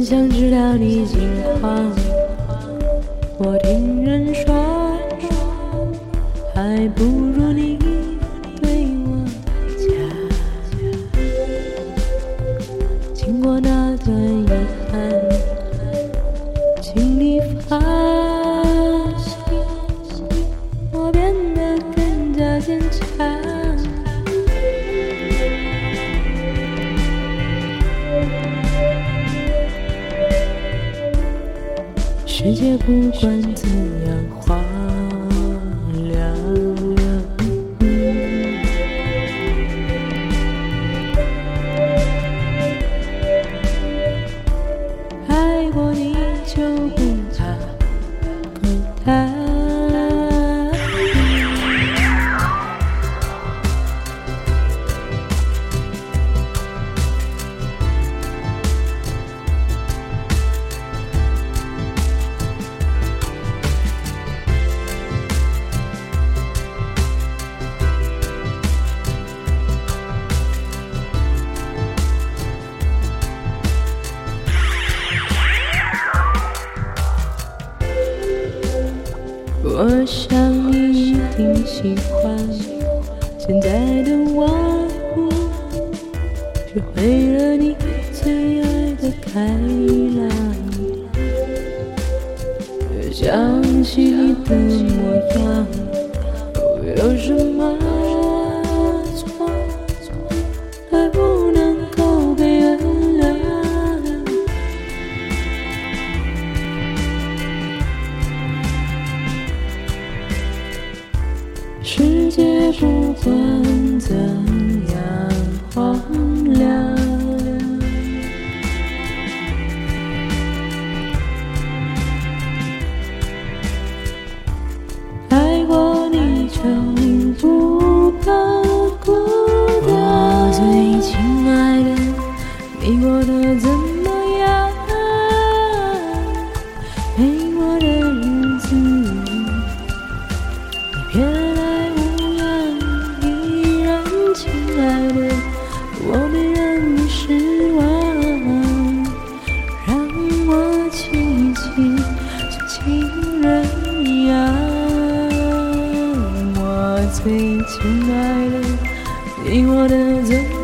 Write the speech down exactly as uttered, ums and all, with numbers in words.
想知道你近况。我听人说，还不如你对我讲。经过那段遗憾，请你放心，我变得更加坚强。世界不管怎样荒凉，爱过你就不怕孤单。我想你一定喜欢现在的我，学会了你最爱的开朗。想起你的模样，有什么错还不能够被原谅？世界不管怎样荒凉，爱过你就不怕孤单。我最亲爱的，你过得怎么样？陪我的日子，你偏亲爱的，我没让你失望，让我亲一亲，像亲人一样。我最亲爱的，你过得怎么样？